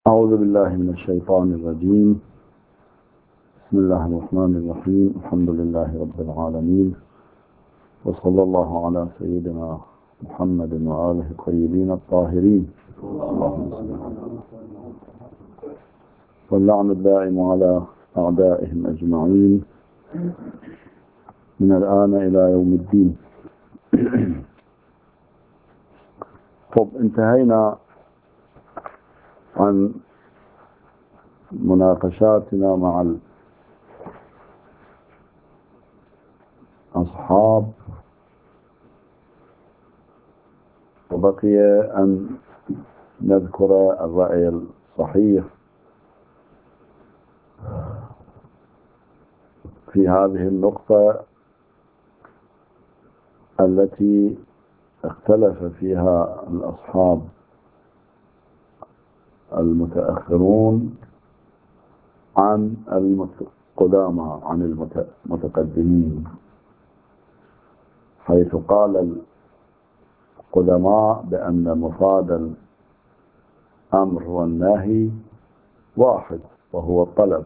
أعوذ بالله من الشيطان الرجيم. بسم الله الرحمن الرحيم. الحمد لله رب العالمين، وصلى الله على سيدنا محمد وآله الطيبين الطاهرين. اللهم صل على واللعن الدائم على أعدائهم أجمعين من الآن إلى يوم الدين. طب انتهينا عن مناقشاتنا مع الأصحاب، وبقي أن نذكر الرأي الصحيح في هذه النقطة التي اختلف فيها الأصحاب المتأخرون عن القدامى، عن المتقدمين، حيث قال القدماء بأن مفاد الأمر والنهي واحد وهو الطلب،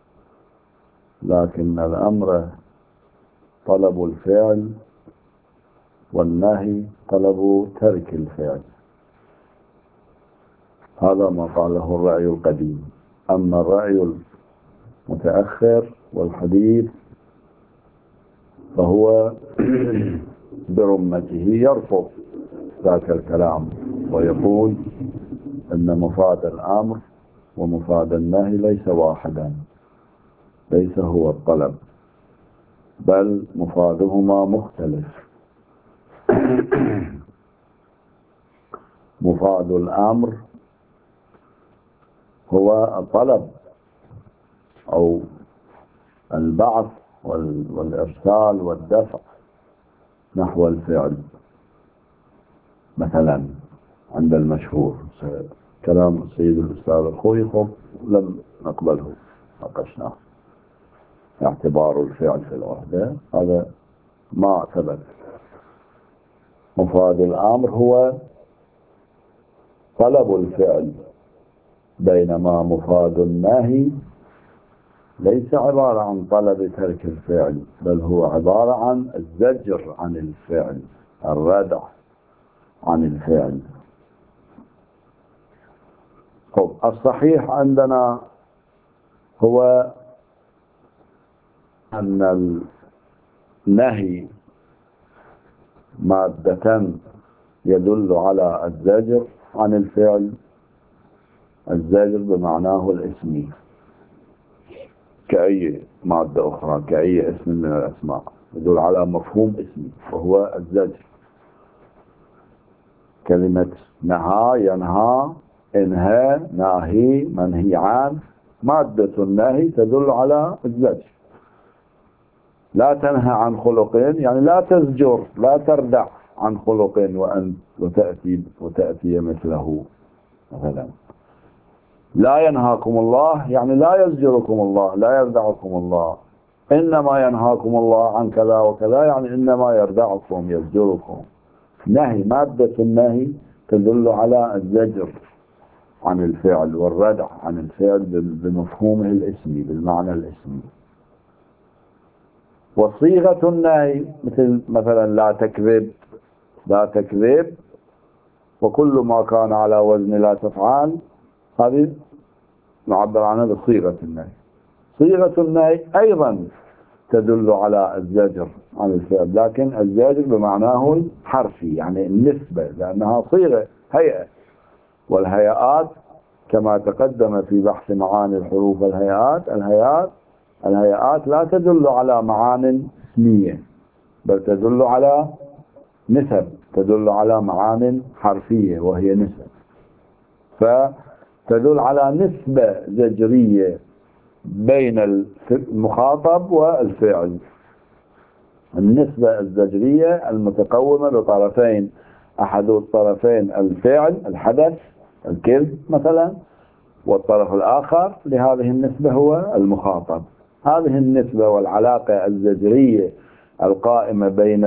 لكن الأمر طلب الفعل والنهي طلب ترك الفعل. هذا ما قاله الرأي القديم. أما الرأي المتأخر والحديث فهو برمته يرفض ذاك الكلام، ويقول أن مفاد الأمر ومفاد النهي ليس واحدا، ليس هو الطلب، بل مفادهما مختلف. مفاد الأمر هو الطلب أو البعث والإرسال والدفع نحو الفعل، مثلا عند المشهور كلام السيد الأستاذ الخويخب لم نقبله، ناقشناه، اعتبار الفعل في الوحدة هذا ما ثبت. مفاد الأمر هو طلب الفعل، بينما مفاد النهي ليس عبارة عن طلب ترك الفعل، بل هو عبارة عن الزجر عن الفعل، الردع عن الفعل. طب الصحيح عندنا هو أن النهي مادة يدل على الزجر عن الفعل، الزجر بمعناه الاسمي كأي مادة أخرى، كأي اسم من الأسماء يدل على مفهوم اسمي وهو الزجر. كلمة نهى، ينهى، انهى، ناهي، منهي عن، مادة النهي تدل على الزجر. لا تنهى عن خلق يعني لا تزجر، لا تردع عن خلق وأن وتأتي مثله. مثلا لا ينهاكم الله يعني لا يزجركم الله، لا يردعكم الله. إنما ينهاكم الله عن كذا وكذا يعني إنما يردعكم، يزجركم. نهي، مادة النهي تدل على الزجر عن الفعل والردع عن الفعل بمفهومه الاسمي، بالمعنى الاسمي. وصيغة النهي مثلا لا تكذب، لا تكذب، وكل ما كان على وزن لا تفعل، هذه نعبر عنها بصيغة النهي. صيغة النهي أيضا تدل على الزجر عن الفعل، لكن الزجر بمعناه الحرفي يعني النسبة، لأنها صيغة، هيئة، والهيئات كما تقدم في بحث معاني الحروف والهيئات، الهيئات لا تدل على معان اسمية، بل تدل على نسب، تدل على معان حرفية وهي نسب، فتدل على نسبة زجرية بين المخاطب والفعل. النسبة الزجرية المتقومة بطرفين، أحد الطرفين الفعل الحدث الكذب مثلا، والطرف الآخر لهذه النسبة هو المخاطب. هذه النسبة والعلاقة الزجرية القائمة بين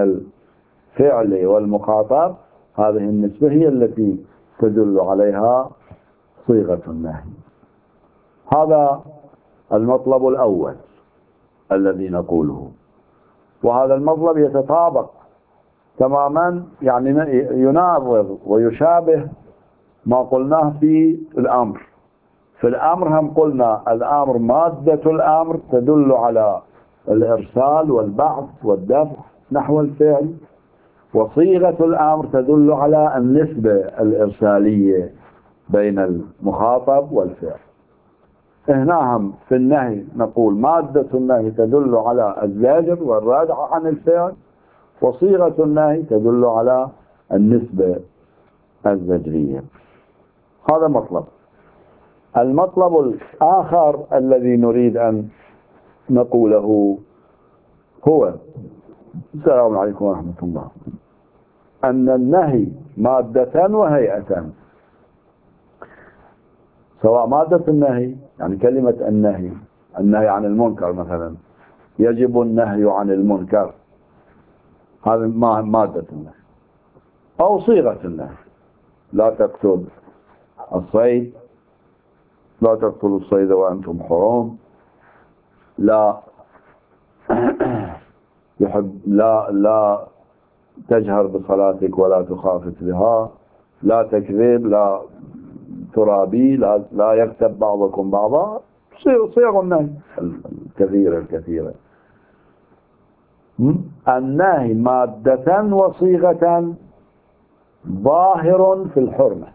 الفعل والمخاطب، هذه النسبة هي التي تدل عليها صيغة النهي. هذا المطلب الأول الذي نقوله، وهذا المطلب يتطابق تماما، يعني يناظر ويشابه ما قلناه في الأمر. في الأمر هم قلنا الأمر مادة الأمر تدل على الإرسال والبعث والدفع نحو الفعل، وصيغة الأمر تدل على النسبة الإرسالية بين المخاطب والفعل. هنا هم في النهي نقول مادة النهي تدل على الزجر والردع عن الفعل، وصيغة النهي تدل على النسبة الزجرية. هذا مطلب. المطلب الآخر الذي نريد أن نقوله هو السلام عليكم ورحمة الله، أن النهي مادة وهيئة. سواء مادة النهي يعني كلمة النهي عن المنكر مثلا، يجب النهي عن المنكر، هذا مادة النهي، أو صيغة النهي، لا تقتل الصيد، لا تقتلوا الصيد وأنتم حرم، لا لا تجهر بصلاتك ولا تخافت بها، لا تكذب، لا ترابي، لا يكتب بعضكم بعضا، صيغ النهي الكثيرة. النهي مادة وصيغة ظاهر في الحرمة،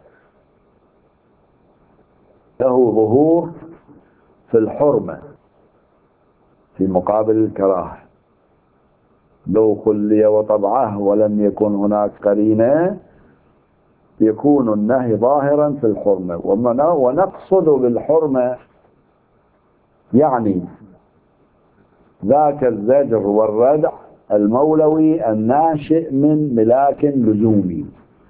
له ظهور في الحرمة في مقابل الكراهة. لو خلي وطبعه ولم يكن هناك قرينة يكون النهي ظاهرا في الحرمة. ونقصد بالحرمة يعني ذاك الزجر والردع المولوي الناشئ من ملاك لزومي.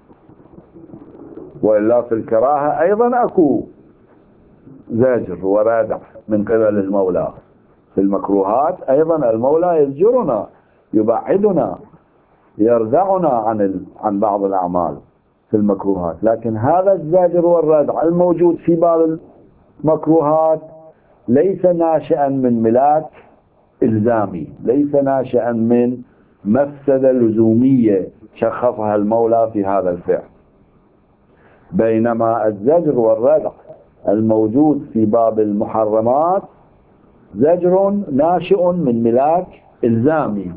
وإلا في الكراهة أيضا أكو زجر وردع من قبل المولى. في المكروهات أيضا المولى يزجرنا، يبعدنا، يردعنا عن بعض الأعمال في المكروهات. لكن هذا الزجر والردع الموجود في بعض المكروهات ليس ناشئا من ملاك إلزامي، ليس ناشئا من مفسدة لزومية شخصها المولى في هذا الفعل. بينما الزجر والردع الموجود في باب المحرمات زجر ناشئ من ملاك إلزامي،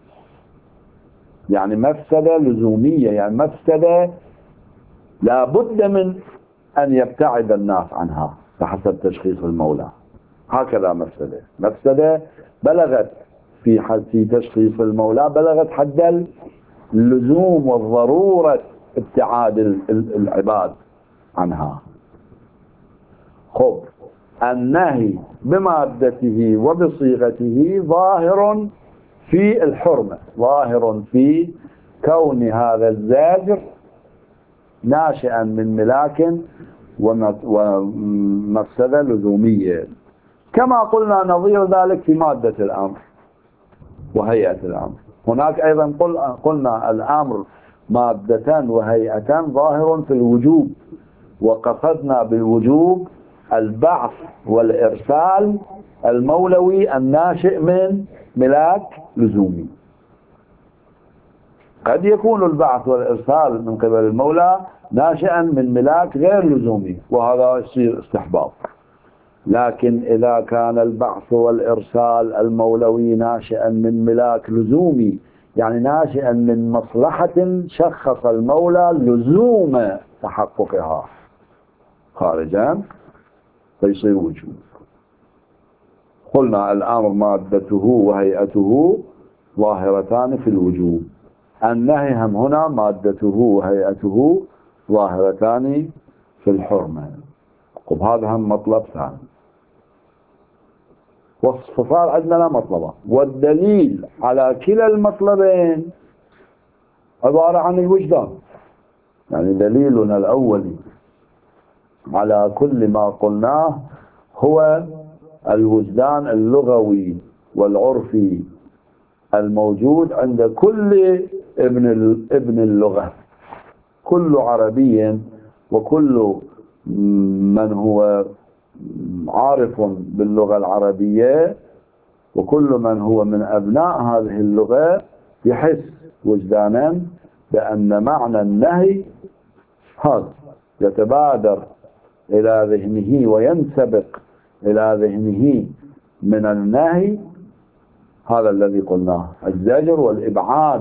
يعني مفسدة لزومية، يعني مفسدة لا بد من أن يبتعد الناس عنها بحسب تشخيص المولى. هكذا مفسدة بلغت في تشخيص المولى، بلغت حد اللزوم والضرورة ابتعاد العباد عنها. خب، النهي بمادته وبصيغته ظاهر في الحرمة، ظاهر في كون هذا الزاجر ناشئا من ملاك ومفسدة لزومية، كما قلنا نظير ذلك في مادة الأمر وهيئة الأمر. هناك أيضا قلنا الأمر مادة وهيئة ظاهر في الوجوب، وقصدنا بالوجوب البعث والإرسال المولوي الناشئ من ملاك لزومي. قد يكون البعث والإرسال من قبل المولى ناشئا من ملاك غير لزومي، وهذا يصير استحباب. لكن إذا كان البعث والإرسال المولوي ناشئا من ملاك لزومي، يعني ناشئا من مصلحة شخص المولى لزوم تحققها خارجا، فيصير وجوب. قلنا الأمر مادته وهيئته ظاهرتان في الوجوب، النهي هم هنا مادته وهيئته ظاهرتان في الحرمة. وبهذا هم مطلب ثاني. فصار عندنا مطلبان، والدليل على كلا المطلبين عبارة عن الوجدان. يعني دليلنا الأولي على كل ما قلناه هو الوجدان اللغوي والعرفي الموجود عند كل ابن اللغة. كل عربي وكل من هو عارف باللغة العربية، وكل من هو من أبناء هذه اللغة يحس وجدانا بأن معنى النهي هذا يتبادر إلى ذهنه وينسبق إلى ذهنه من النهي، هذا الذي قلناه: الزجر والإبعاد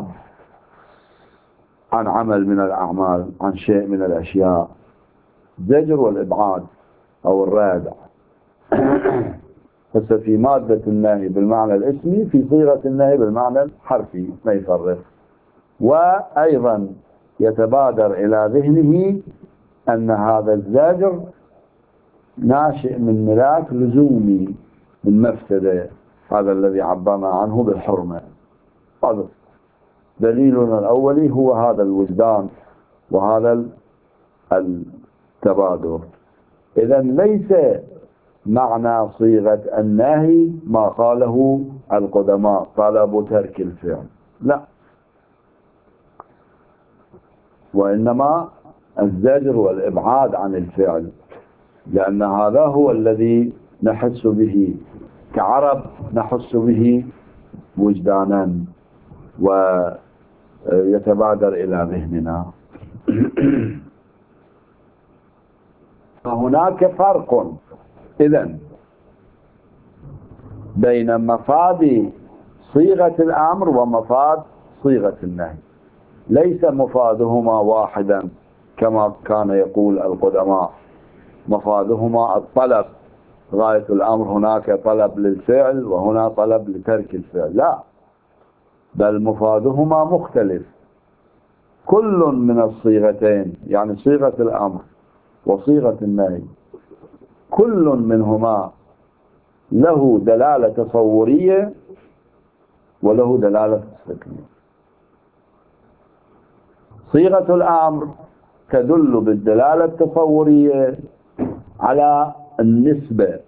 عن عمل من الأعمال، عن شيء من الأشياء. الزجر والإبعاد أو الرادع. هسه في مادة النهي بالمعنى الاسمي، في صيغة النهي بالمعنى الحرفي، ما يفرق. وأيضا يتبادر إلى ذهنه أن هذا الزجر ناشئ من ملاك لزومي، من مفسدة، هذا الذي عبرنا عنه بالحرمة. هذا دليلنا الأولي هو هذا الوجدان وهذا التبادر. إذا ليس معنى صيغة النهي ما قاله القدماء طلب ترك الفعل، لا، وإنما الزجر والإبعاد عن الفعل، لأن هذا هو الذي نحس به كعرب، نحس به وجدانا ويتبادر إلى ذهننا. فهناك فرق إذن بين مفاد صيغة الأمر ومفاد صيغة النهي. ليس مفادهما واحدا كما كان يقول القدماء، مفادهما الطلب، غاية الأمر هناك طلب للفعل وهنا طلب لترك الفعل، لا، بل مفادهما مختلف. كل من الصيغتين، يعني صيغة الأمر وصيغة النهي، كل منهما له دلالة تصورية وله دلالة تصديقية. صيغة الأمر تدل بالدلالة التصورية على النسبة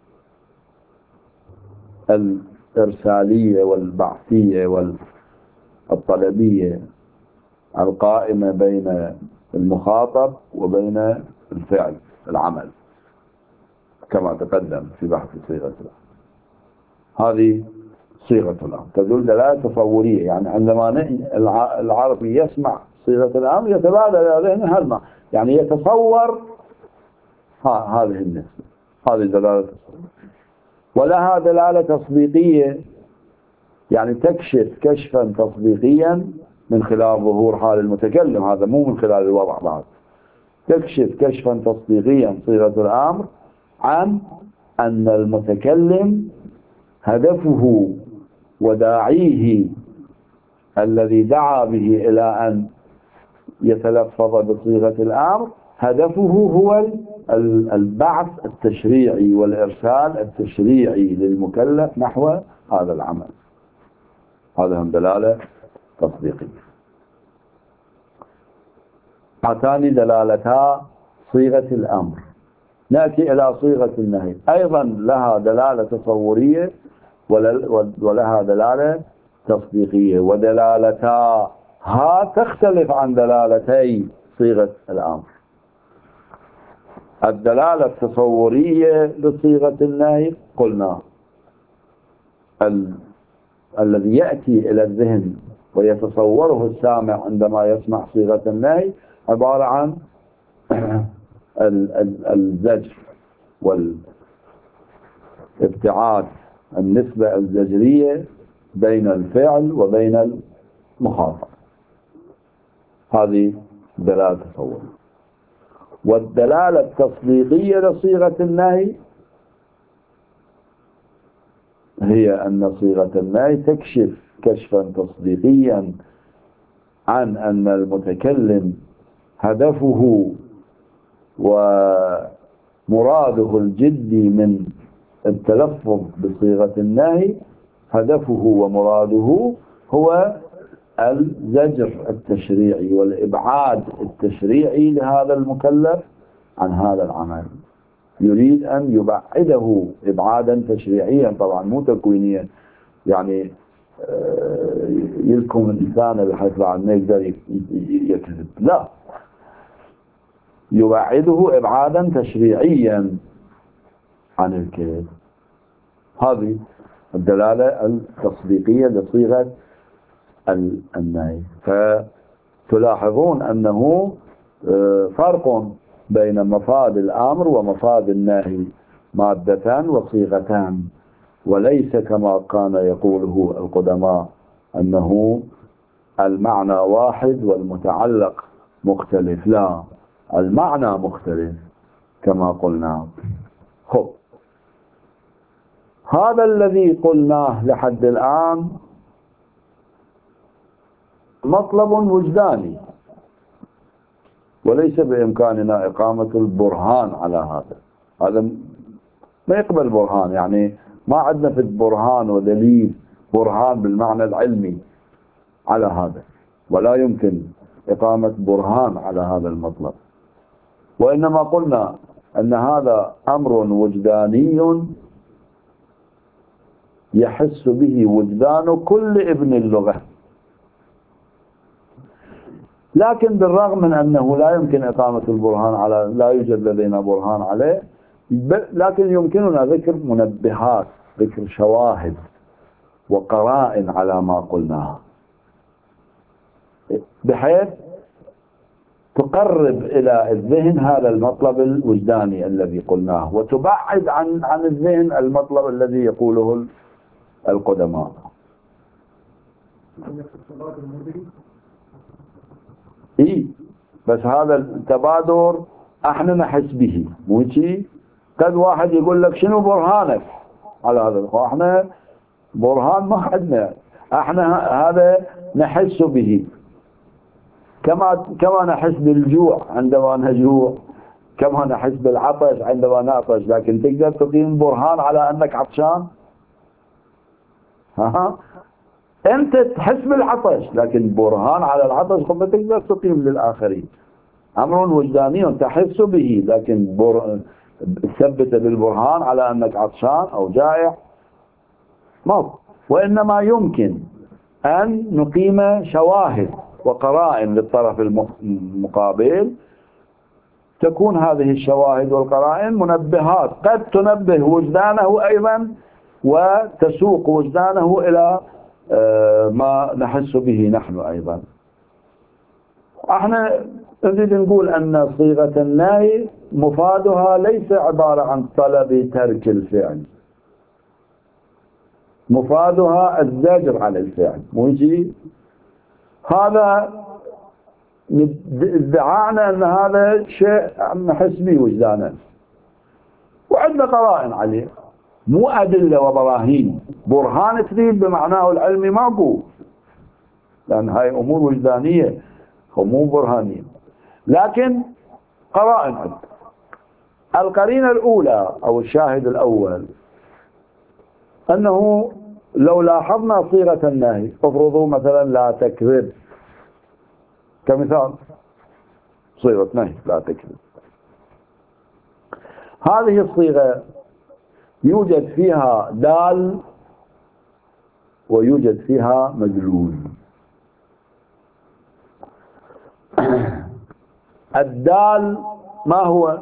الإرسالية والبعثية والطلبية القائمة بين المخاطب وبين الفعل العمل، كما تقدم في بحث صيغة الأمر. هذه صيغة الأمر تدل دلالة تصورية، يعني عندما العربي يسمع صيغة الأمر يتبادر إلى ذهنه هالمعنى، يعني يتصور هذه النسبة، هذه دلالة تصورية. ولها دلالة تصديقية، يعني تكشف كشفا تصديقيا من خلال ظهور حال المتكلم، هذا مو من خلال الوضع بعد. تكشف كشفا تصديقيا صيغة الأمر عن أن المتكلم هدفه وداعيه الذي دعا به إلى أن يتلفظ بصيغة الأمر، هدفه هو البعث التشريعي والإرسال التشريعي للمكلف نحو هذا العمل. هذا هم دلالة تصديقية. هاتان دلالتها صيغة الأمر. نأتي إلى صيغة النهي، أيضا لها دلالة تصورية ولها دلالة تصديقية، ودلالتها تختلف عن دلالتي صيغة الأمر. الدلالة التصورية لصيغة النهي قلنا الذي يأتي إلى الذهن ويتصوره السامع عندما يسمع صيغة النهي عبارة عن الزجر والابتعاد، النسبة الزجرية بين الفعل وبين المخاطب. هذه دلالة تصورية. والدلالة التصديقية لصيغة النهي هي أن صيغة النهي تكشف كشفا تصديقيا عن أن المتكلم هدفه ومراده الجدي من التلفظ بصيغة النهي، هدفه ومراده هو الزجر التشريعي والإبعاد التشريعي لهذا المكلف عن هذا العمل. يريد أن يبعده إبعادا تشريعيا، طبعا مو تكوينيا، يعني يلكم الإنسان بحيث بعد ما يقدر يكذب، لا، يبعده إبعادا تشريعيا عن الكذب. هذه الدلالة التصديقية لصيغة النهي. فتلاحظون أنه فرق بين مفاد الأمر ومفاد النهي، مادتان وصيغتان، وليس كما كان يقوله القدماء أنه المعنى واحد والمتعلق مختلف. لا، المعنى مختلف كما قلنا. خب، هذا الذي قلناه لحد الآن مطلب وجداني، وليس بإمكاننا إقامة البرهان على هذا ما يقبل برهان، يعني ما عندنا في برهان ودليل، برهان بالمعنى العلمي على هذا، ولا يمكن إقامة برهان على هذا المطلب. وإنما قلنا أن هذا أمر وجداني يحس به وجدان كل ابن اللغة، لكن بالرغم من أنه لا يمكن إقامة البرهان على، لا يوجد لدينا برهان عليه، لكن يمكننا ذكر منبهات، ذكر شواهد وقرائن على ما قلناه، بحيث تقرب إلى الذهن هذا المطلب الوجداني الذي قلناه، وتبعد عن الذهن المطلب الذي يقوله القدماء. إيه، بس هذا التبادر احنا نحس به، مو شيء. قد واحد يقول لك شنو برهانك على هذا؟ احنا برهان ما عندنا، احنا هذا نحس به، كما نحس بالجوع عندما نجوع، كما نحس بالعطش عندما نعطش. لكن تقدر تقيم برهان على انك عطشان؟ انت تحس بالعطش، لكن برهان على العطش ما تقدر تقيم للآخرين. امر وجداني تحس به، لكن تثبت بالبرهان على انك عطشان او جائع ما. وانما يمكن ان نقيم شواهد وقرائن للطرف المقابل، تكون هذه الشواهد والقرائن منبهات قد تنبه وجدانه ايضا وتسوق وجدانه الى ما نحس به نحن أيضا. احنا نريد نقول أن صيغة النهي مفادها ليس عبارة عن طلب ترك الفعل، مفادها الزجر عن الفعل، مو يجي هذا ادعانا أن هذا شيء نحس به وجدانا، وعندنا قرائن عليه، مو أدلة وبراهين. برهان تريد بمعناه العلمي ماكو، لأن هاي أمور وجدانية ومو برهانية، لكن قرائن عندنا. القرينة الأولى أو الشاهد الأول أنه لو لاحظنا صيغة النهي، افرضوا مثلا لا تكذب كمثال، صيغة نهي لا تكذب، هذه الصيغة يوجد فيها دال ويوجد فيها مدلول. الدال ما هو؟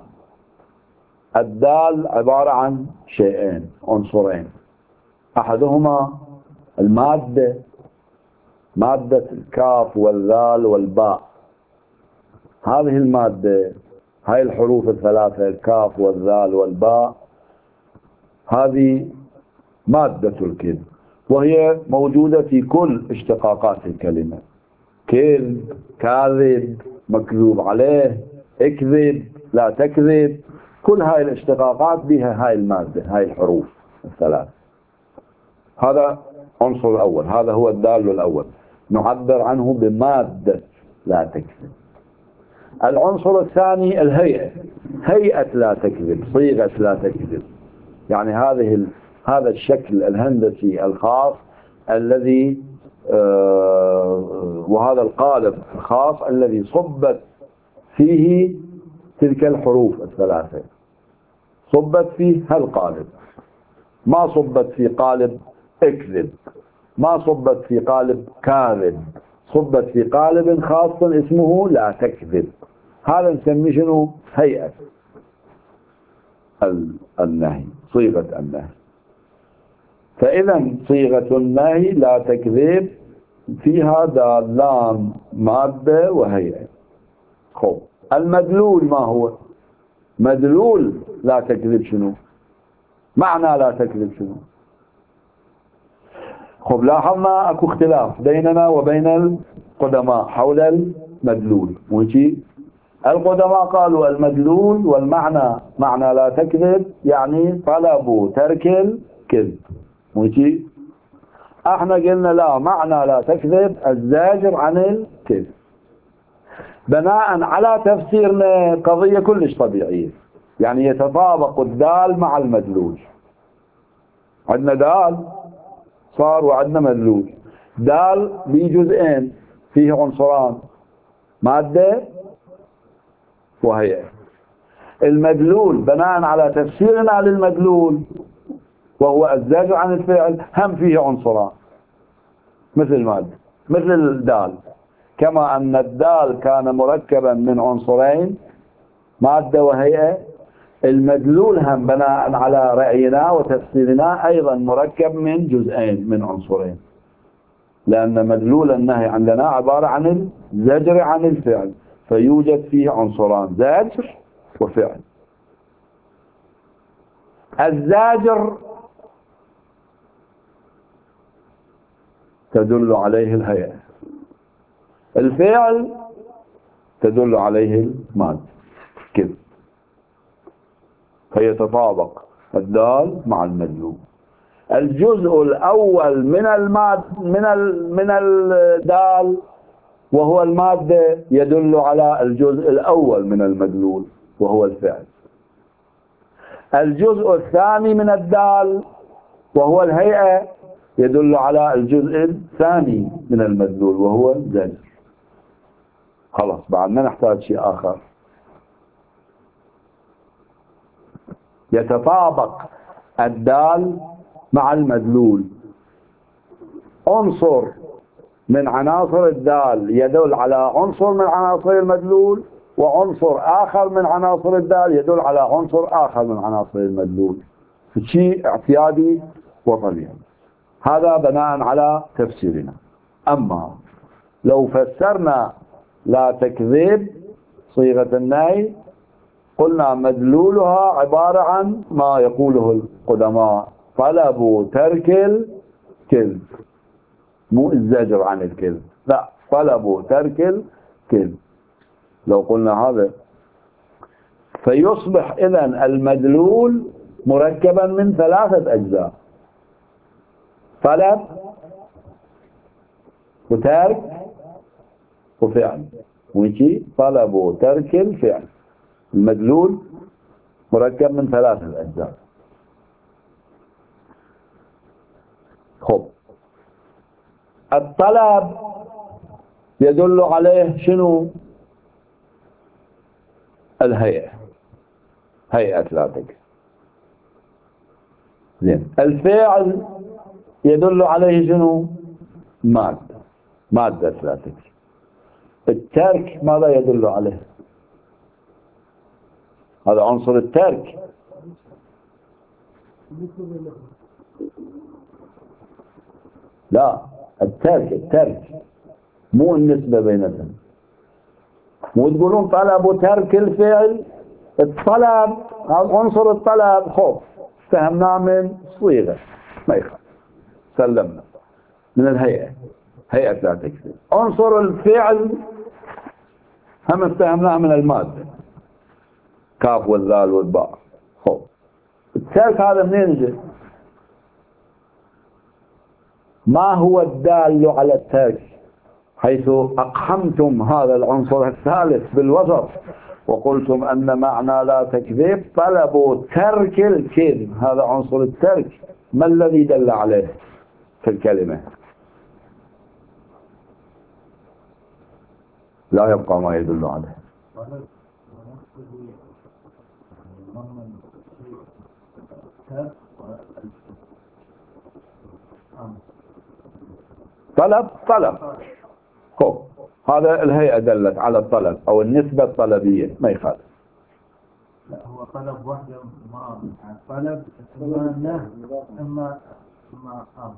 الدال عبارة عن شيئين، عنصرين، أحدهما المادة، مادة الكاف والذال والباء. هذه المادة، هاي الحروف الثلاثة الكاف والذال والباء، هذه مادة الكذب، وهي موجودة في كل اشتقاقات الكلمة. كذب، كاذب، مكذوب عليه، اكذب، لا تكذب، كل هاي الاشتقاقات بها هاي المادة، هاي الحروف الثلاث. هذا عنصر الأول، هذا هو الدال الأول، نعبر عنه بمادة لا تكذب. العنصر الثاني الهيئة، هيئة لا تكذب، صيغة لا تكذب، يعني هذا الشكل الهندسي الخاص الذي وهذا القالب الخاص الذي صبت فيه تلك الحروف الثلاثة، صبت فيه هالقالب، ما صبت في قالب اكذب، ما صبت في قالب كاذب، صبت في قالب خاص اسمه لا تكذب. هذا نسميه شنو؟ هيئة النهي، صيغة النهي. فإذا صيغة النهي لا تكذب فيها دالان مادة وهيئة. خب المدلول ما هو؟ مدلول لا تكذب شنو؟ معنى لا تكذب شنو؟ خب لاحظنا اكو اختلاف بيننا وبين القدماء حول المدلول، وشي القدماء قالوا المدلول والمعنى معنى لا تكذب يعني طلب ترك الكذب، وشي احنا قلنا لا، معنى لا تكذب الزاجر عن الكذب، بناء على تفسيرنا قضية كلش طبيعية، يعني يتطابق الدال مع المدلول. عندنا دال صار وعندنا مدلول. دال بجزئين فيه عنصران، مادة وهيئة. المدلول بناء على تفسيرنا للمدلول وهو الزاجر عن الفعل هم فيه عنصران مثل المادة، مثل الدال، كما أن الدال كان مركبا من عنصرين مادة وهيئة، المدلول هم بناء على رأينا وتفسيرنا أيضا مركب من جزئين من عنصرين، لأن مدلول النهي عندنا عبارة عن الزجر عن الفعل، فيوجد فيه عنصران زاجر وفعل. الزاجر تدل عليه الهيئة، الفعل تدل عليه المادة كذا، فيتطابق الدال مع المدلول. الجزء الأول من الدال وهو المادة يدل على الجزء الأول من المدلول وهو الفعل. الجزء الثاني من الدال وهو الهيئة يدل على الجزء الثاني من المدلول وهو الزجر. خلاص بعد ما نحتاج شيء آخر. يتطابق الدال مع المدلول، عنصر من عناصر الدال يدل على عنصر من عناصر المدلول، وعنصر آخر من عناصر الدال يدل على عنصر آخر من عناصر المدلول، شيء اعتيادي وطبيعي. هذا بناء على تفسيرنا. أما لو فسرنا لا تكذب صيغة النهي قلنا مدلولها عبارة عن ما يقوله القدماء طلب ترك الكذب، مو الزجر عن الكذب، لا، طلب ترك الكذب. لو قلنا هذا فيصبح إذن المدلول مركبا من ثلاثة أجزاء: طلب وترك وفعل، ويجي طلب ترك الفعل. المدلول مركب من ثلاثة أجزاء. خب الطلب يدل عليه شنو؟ الهيئة، هيئة لا تكذب. زين. الفعل يدل عليه شنو؟ مادة، مادة لا تكذب. الترك ماذا يدل عليه؟ هذا عنصر الترك. لا، الترك مو النسبة بينهم. مو تقولون طلب ترك الفعل، الطلب عنصر الطلب خوف فهمناه من صيغة ما يخالف، سلمنا من الهيئة، هيئة لا تكذب. عنصر الفعل هم استهمناه من المادة، كاف والذال والباء. خوف الترك هذا منين يجي؟ ما هو الدال على الترك؟ حيث أقحمتم هذا العنصر الثالث بالوسط وقلتم أن معنى لا تكذب طلب ترك الكذب، هذا عنصر الترك، ما الذي دل عليه في الكلمة؟ لا يبقى ما يدل عليه. طلب هذا الهيئة دلت على الطلب أو النسبة الطلبية، ما يخالف. لا هو طلب واحدة، ما يعني طلب إما نهي إما أمر،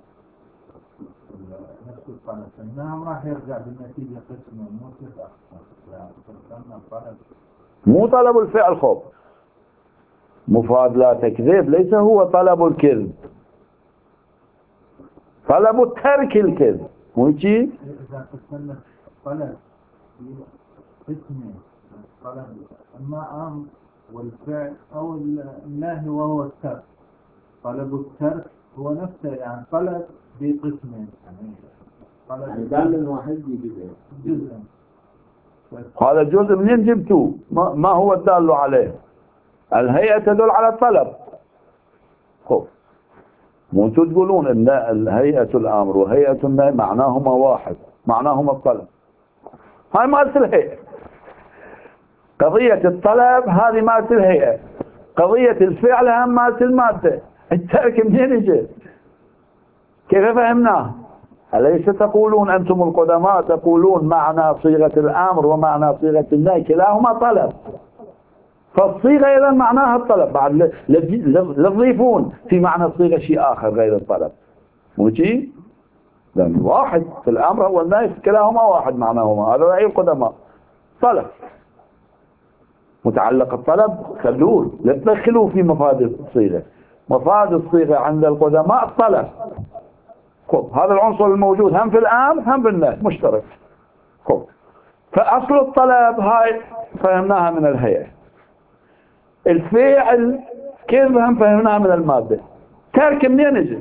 نفس الطلب. النهي راح يرجع بالنتيجة قسمة مو تسعة، يعني طلب مو طلب الفعل خوف، مفاد لا تكذب ليس هو طلب الكذب، طلب ترك الكذب مو شيء. إذا قسمنا طلب قسمين، طلب إما أمر والفعل أو النهي وهو الترك. طلب الترك هو نفسه يعني طلب بقسمين، يعني دال واحد جزء. هذا الجزء منين جبتوه؟ ما هو الدال عليه؟ الهيئة تدل على الطلب. خوف مو انتم تقولون ان الهيئة الامر وهيئة النهي معناهما واحد، معناهما الطلب. هاي مالت الهيئة. قضية الطلب هذه مالت الهيئة، قضية الفعل هم مالت المادة. الترك منين يجي؟ كيف فهمناه؟ أليس تقولون أنتم القدماء تقولون معنى صيغة الأمر ومعنى صيغة النهي كلاهما طلب، فالصيغة إذا معناها الطلب، بعد لا تضيفون في معنى الصيغة شيء آخر غير الطلب، مو شيء؟ لأن واحد في الأمر والنهي كلاهما واحد معناهما، هذا رأي القدماء. طلب متعلق الطلب خلوه، لا تدخلوا في مفاد الصيغة. مفاد الصيغة عند القدماء الطلب. خب هذا العنصر الموجود هم في الأمر هم في النهي مشترك. خب فأصل الطلب هاي فهمناها من الهيئة. الفعل كيف هم فهمناها من المادة. ترك منين يجي؟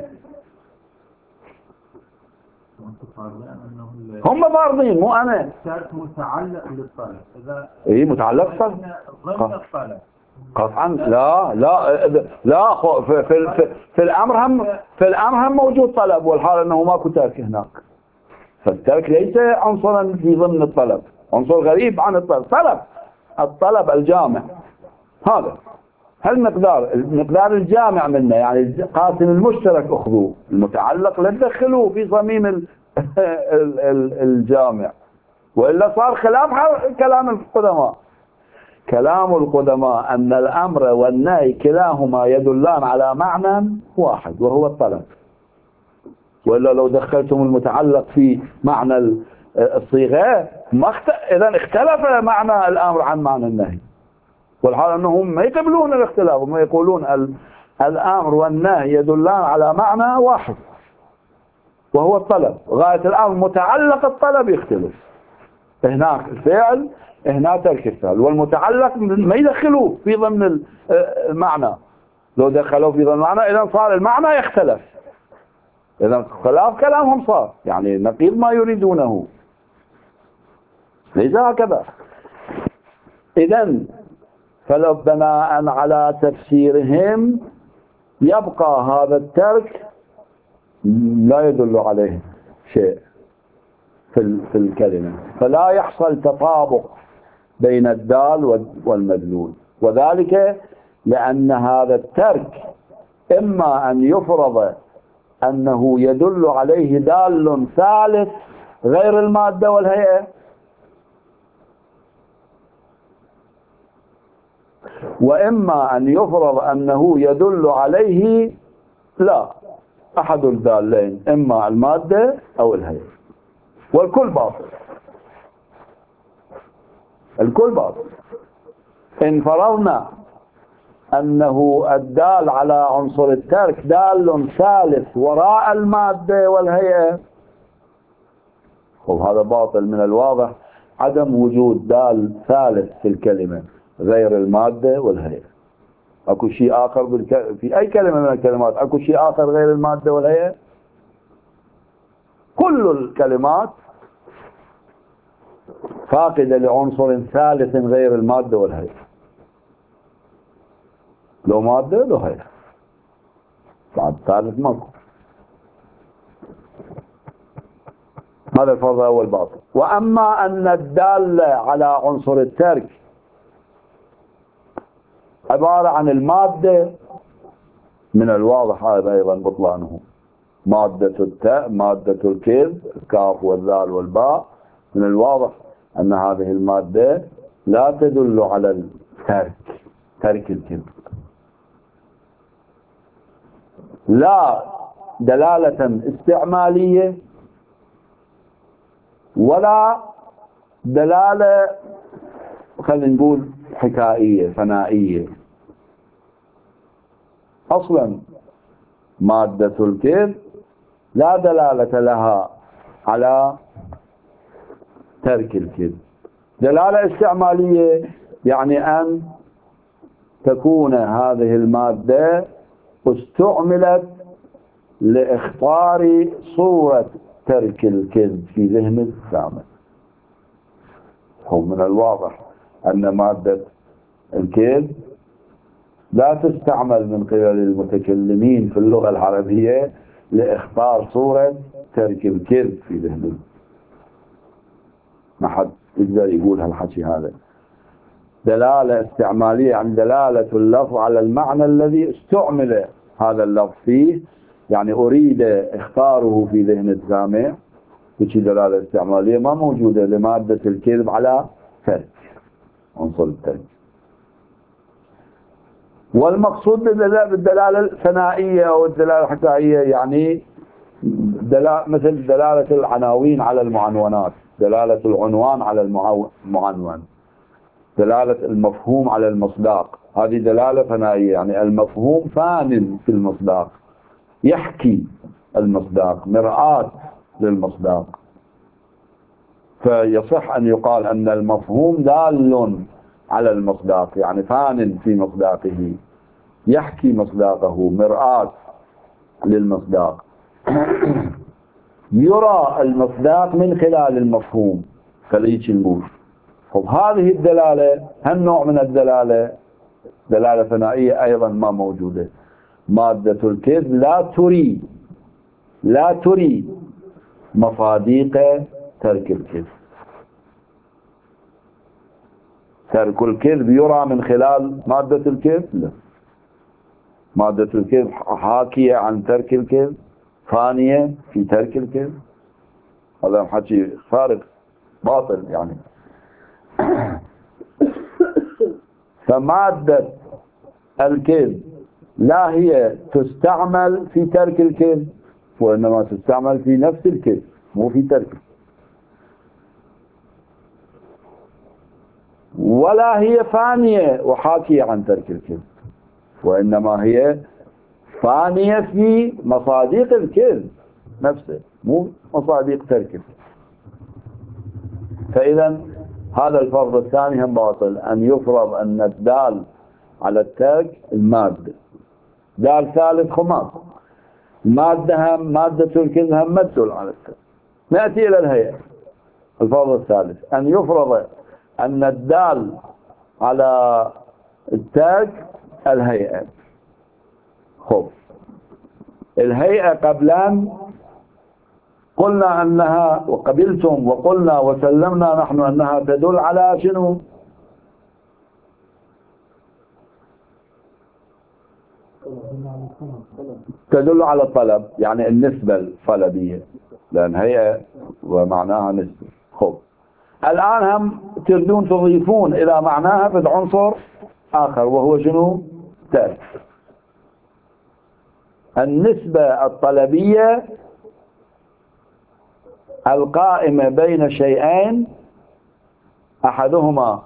هم فارضين مو أنا. الترك متعلق بالطلب. إذا إيه متعلق بالطلب ضمن الطلب قطعا. لا في الأمر هم موجود طلب، والحال أنه ماكو ترك هناك. فالترك ليس عنصرا في ضمن الطلب، عنصر غريب عن الطلب. الطلب الجامع هذا المقدار الجامع منه، يعني القاسم المشترك أخذوه، المتعلق لا تدخلوه في صميم الجامع، وإلا صار خلاف كلام القدماء. كلام القدماء أن الأمر والنهي كلاهما يدلان على معنى واحد وهو الطلب، وإلا لو دخلتم المتعلق في معنى الصيغة إذا اختلف معنى الأمر عن معنى النهي، والحال أنهم ما يقبلون الاختلاف، هم يقولون الأمر والنهي يدلان على معنى واحد وهو الطلب. غاية الأمر متعلق الطلب يختلف، هناك الفعل هنا ترك الفعل، والمتعلق ما يدخلوه في ضمن المعنى. لو دخلوه في ضمن المعنى إذا صار المعنى يختلف، إذا خلاف كلامهم صار يعني نقيض ما يريدونه، ليس هكذا. إذا فلو بناء على تفسيرهم يبقى هذا الترك لا يدل عليه شيء في الكلمة، فلا يحصل تطابق بين الدال والمدلول، وذلك لأن هذا الترك إما أن يفرض أنه يدل عليه دال ثالث غير المادة والهيئة، وإما أن يفرض أنه يدل عليه لا أحد الدالين، إما المادة أو الهيئة، والكل باطل. الكل باطل. إن فرضنا أنه الدال على عنصر الترك دال ثالث وراء المادة والهيئة، هذا باطل. من الواضح عدم وجود دال ثالث في الكلمة غير المادة والهيئة. أكو شيء آخر في أي كلمة من الكلمات أكو شيء آخر غير المادة والهيئة؟ كل الكلمات فاقدة لعنصر ثالث غير المادة والهيئة، لو مادة لو هيئة، بعد ثالث ماكو. هذا الفرض الأول باطل. وأما أن الدالة على عنصر الترك عبارة عن المادة، من الواضح هذا أيضا بطلانه. مادة التاء، مادة الكذب، الكاف والذال والباء، من الواضح أن هذه المادة لا تدل على ترك الكذب، لا دلالة استعمالية ولا دلالة خلينا نقول حكائية ثنائية. أصلا مادة الكذب لا دلالة لها على ترك الكذب. دلالة استعمالية يعني أن تكون هذه المادة استعملت لإخطار صورة ترك الكذب في ذهن السامع. هو من الواضح أن مادة الكذب لا تستعمل من قبل المتكلمين في اللغة العربية لإخطار صورة ترك الكذب في ذهنهم. ما حد يقدر يقول هالحكي هذا. دلالة استعمالية عن دلالة اللفظ على المعنى الذي استعمل هذا اللفظ فيه، يعني أريد إخطاره في ذهن السامع. وشي دلالة استعمالية ما موجودة لمادة الكذب على ترك، عنصر الترك. والمقصود بالدلالة الثنائية أو الدلالة الحكائية يعني مثل دلالة العناوين على المعنونات، دلالة العنوان على المعنون، دلالة المفهوم على المصداق. هذه دلالة ثنائية، يعني المفهوم فان في المصداق، يحكي المصداق، مرآة للمصداق. فيصح أن يقال أن المفهوم دال على المصداق، يعني فان في مصداقه، يحكي مصداقه، مرآة للمصداق. يرى المصداق من خلال المفهوم خليج الموت. هذه الدلالة هالنوع من الدلالة دلالة ثنائية أيضا ما موجودة. مادة الكذب لا تري مصاديق ترك الكذب. ترك الكذب يرى من خلال مادة الكذب؟ لا. مادة الكذب حاكية عن ترك الكذب، فانية في ترك الكذب. هذا حكي فارغ باطل يعني. فمادة الكذب لا هي تستعمل في ترك الكذب، وإنما تستعمل في نفس الكذب، مو في تركه. ولا هي فانية وحاكية عن ترك الكذب، وإنما هي فانية في مصاديق الكذب نفسه، مو مصاديق تركه. فإذا هذا الفرض الثاني هم باطل، أن يفرض أن الدال على الترك المادة. دال ثالث خماس، مادة هم مادة الكذب هم تدل على الترك. نأتي إلى الهيئة. الفرض الثالث أن يفرض أن الدال على الترك الهيئة. خب الهيئة قبلا قلنا أنها، وقبلتم وقلنا وسلمنا نحن أنها تدل على شنو؟ تدل على الطلب، يعني النسبة الطلبية، لأن هيئة ومعناها نسبة. خب الآن هم تردون تضيفون إلى معناها في عنصر آخر وهو شنو؟ ترك. النسبة الطلبية القائمة بين شيئين، أحدهما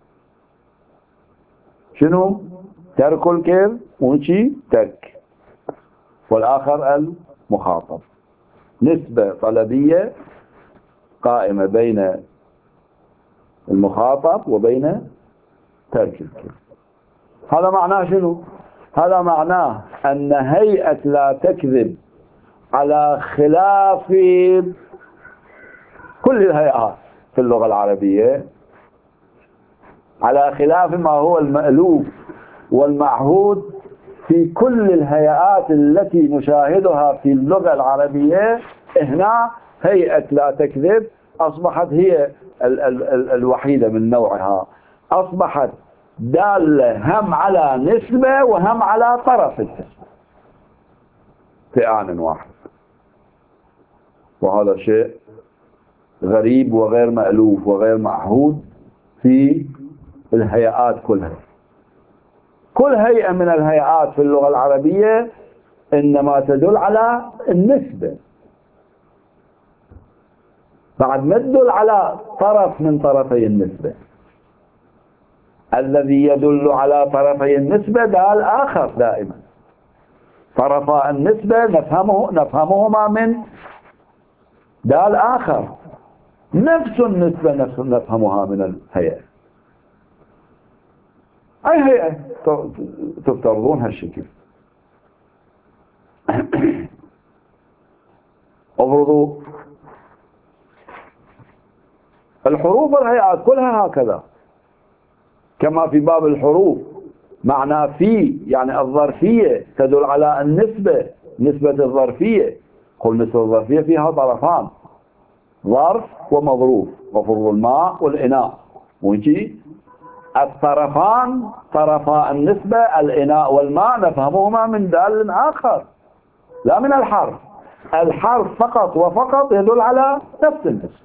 شنو؟ ترك الكذب، وشي ترك، والآخر المخاطب. نسبة طلبية قائمة بين المخاطب وبين ترك الكذب. هذا معناه شنو؟ هذا معناه أن هيئة لا تكذب على خلاف كل الهيئات في اللغة العربية، على خلاف ما هو المألوف والمعهود في كل الهيئات التي نشاهدها في اللغة العربية. هنا هيئة لا تكذب أصبحت هي الوحيدة من نوعها، أصبحت دالة هم على نسبة وهم على طرف النسبة في آن واحد. وهذا شيء غريب وغير مألوف وغير معهود في الهيئات كلها. كل هيئة من الهيئات في اللغة العربية إنما تدل على النسبة، بعد ما تدل على طرف من طرفي النسبة. الذي يدل على طرفي النسبة دال آخر دائما. طرفا النسبة نفهمهما من دال آخر، نفس النسبة نفهمها من الهيئة. أي هيئة تفترضون هالشكل. افرضوا الحروف والهيئات كلها هكذا، كما في باب الحروف معنى في يعني الظرفية تدل على النسبة، نسبة الظرفية. قل نسبة الظرفية فيها طرفان، ظرف ومظروف، وفرض الماء والإناء. ويجي الطرفان طرفا النسبة الإناء والماء نفهمهما من دال آخر لا من الحرف. الحرف فقط وفقط يدل على نفس النسبة.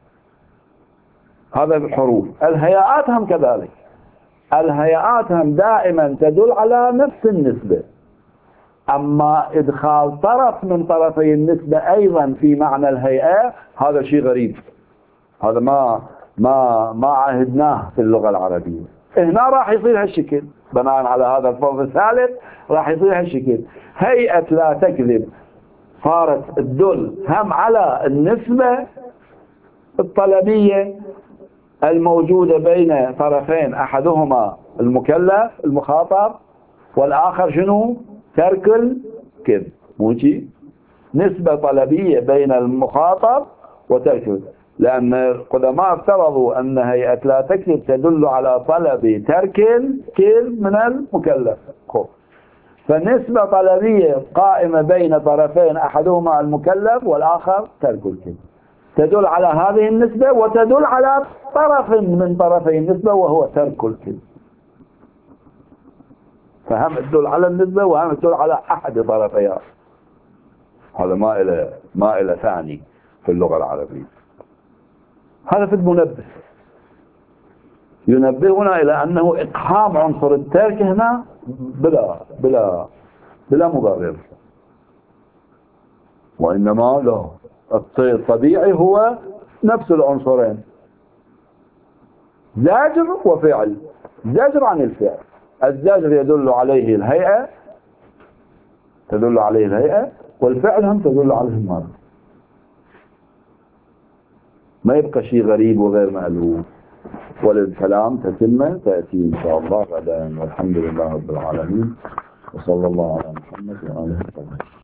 هذا بالحروف. الهيئات هم كذلك، الهيئات هم دائما تدل على نفس النسبة. أما إدخال طرف من طرفي النسبة أيضا في معنى الهيئة هذا شيء غريب، هذا ما عهدناه في اللغة العربية. هنا راح يصير هالشكل بناء على هذا الفرض الثالث، راح يصير هالشكل. هيئة لا تكذب صارت تدل هم على النسبة الطلبية الموجودة بين طرفين، أحدهما المكلف المخاطب والآخر شنو؟ ترك الكذب. موجي نسبة طلبية بين المخاطب وترك الكذب، لأن القدماء افترضوا أن هيئة لا تكذب تدل على طلب ترك الكذب من المكلف. فنسبة طلبية قائمة بين طرفين أحدهما المكلف والآخر ترك الكذب تدل على هذه النسبة، وتدل على طرف من طرفي النسبة وهو ترك الكذب. فهم تدل على النسبة وهم تدل على أحد طرفيها. هذا ما إلى ثاني في اللغة العربية. هذا في المنبه ينبهنا إلى أنه إقحام عنصر الترك هنا بلا مبرر، وإنما لا، الطبيعي هو نفس العنصرين، زاجر وفعل. زاجر عن الفعل، الزاجر يدل عليه الهيئة، تدل عليه الهيئة، والفعل هم تدل عليه المعنى. ما يبقى شيء غريب وغير مألوف. وللكلام تتمة تأتي إن شاء الله غدا، والحمد لله رب العالمين، وصلى الله على محمد وآله وصحبه.